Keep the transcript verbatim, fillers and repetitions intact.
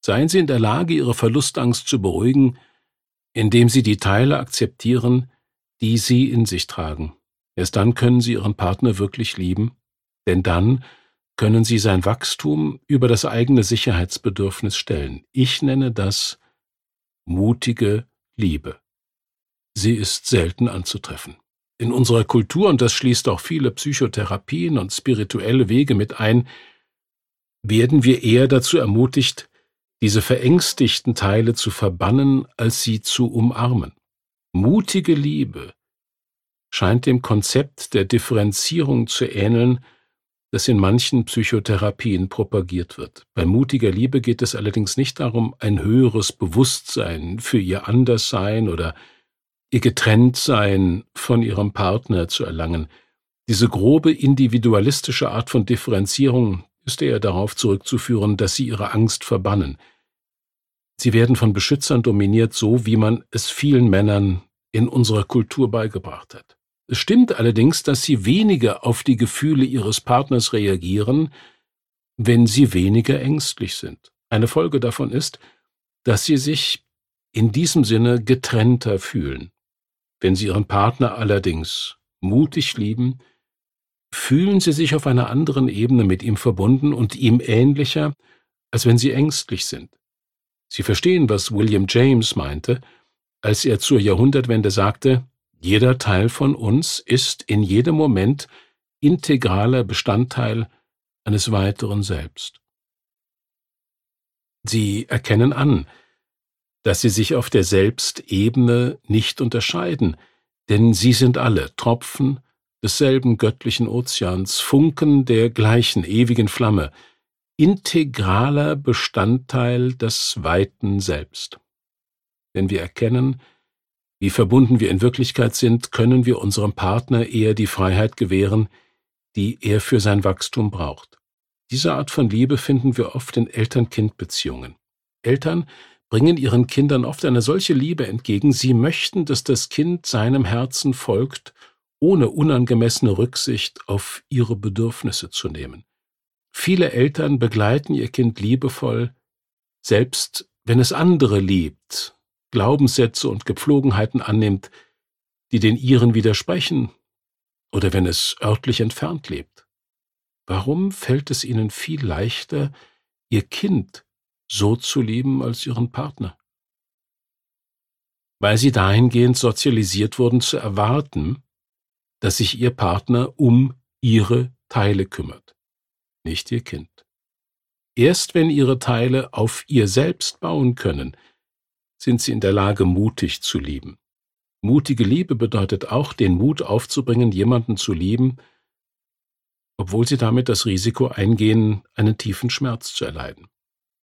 Seien Sie in der Lage, Ihre Verlustangst zu beruhigen, indem Sie die Teile akzeptieren, die Sie in sich tragen. Erst dann können Sie Ihren Partner wirklich lieben, denn dann können Sie sein Wachstum über das eigene Sicherheitsbedürfnis stellen. Ich nenne das mutige Liebe. Sie ist selten anzutreffen. In unserer Kultur, und das schließt auch viele Psychotherapien und spirituelle Wege mit ein, werden wir eher dazu ermutigt, diese verängstigten Teile zu verbannen, als sie zu umarmen. Mutige Liebe scheint dem Konzept der Differenzierung zu ähneln, das in manchen Psychotherapien propagiert wird. Bei mutiger Liebe geht es allerdings nicht darum, ein höheres Bewusstsein für ihr Anderssein oder ihr Getrenntsein von ihrem Partner zu erlangen. Diese grobe individualistische Art von Differenzierung ist eher darauf zurückzuführen, dass sie ihre Angst verbannen. Sie werden von Beschützern dominiert, so wie man es vielen Männern in unserer Kultur beigebracht hat. Es stimmt allerdings, dass sie weniger auf die Gefühle ihres Partners reagieren, wenn sie weniger ängstlich sind. Eine Folge davon ist, dass sie sich in diesem Sinne getrennter fühlen. Wenn sie ihren Partner allerdings mutig lieben, fühlen sie sich auf einer anderen Ebene mit ihm verbunden und ihm ähnlicher, als wenn sie ängstlich sind. Sie verstehen, was William James meinte, als er zur Jahrhundertwende sagte, jeder Teil von uns ist in jedem Moment integraler Bestandteil eines weiteren Selbst. Sie erkennen an, dass sie sich auf der Selbstebene nicht unterscheiden, denn sie sind alle Tropfen desselben göttlichen Ozeans, Funken der gleichen ewigen Flamme, integraler Bestandteil des weiten Selbst. Wenn wir erkennen, wie verbunden wir in Wirklichkeit sind, können wir unserem Partner eher die Freiheit gewähren, die er für sein Wachstum braucht. Diese Art von Liebe finden wir oft in Eltern-Kind-Beziehungen. Eltern bringen ihren Kindern oft eine solche Liebe entgegen, sie möchten, dass das Kind seinem Herzen folgt, ohne unangemessene Rücksicht auf ihre Bedürfnisse zu nehmen. Viele Eltern begleiten ihr Kind liebevoll, selbst wenn es andere liebt, Glaubenssätze und Gepflogenheiten annimmt, die den ihren widersprechen, oder wenn es örtlich entfernt lebt. Warum fällt es ihnen viel leichter, ihr Kind so zu lieben als ihren Partner? Weil sie dahingehend sozialisiert wurden zu erwarten, dass sich ihr Partner um ihre Teile kümmert, nicht ihr Kind. Erst wenn ihre Teile auf ihr selbst bauen können, sind sie in der Lage, mutig zu lieben. Mutige Liebe bedeutet auch, den Mut aufzubringen, jemanden zu lieben, obwohl sie damit das Risiko eingehen, einen tiefen Schmerz zu erleiden.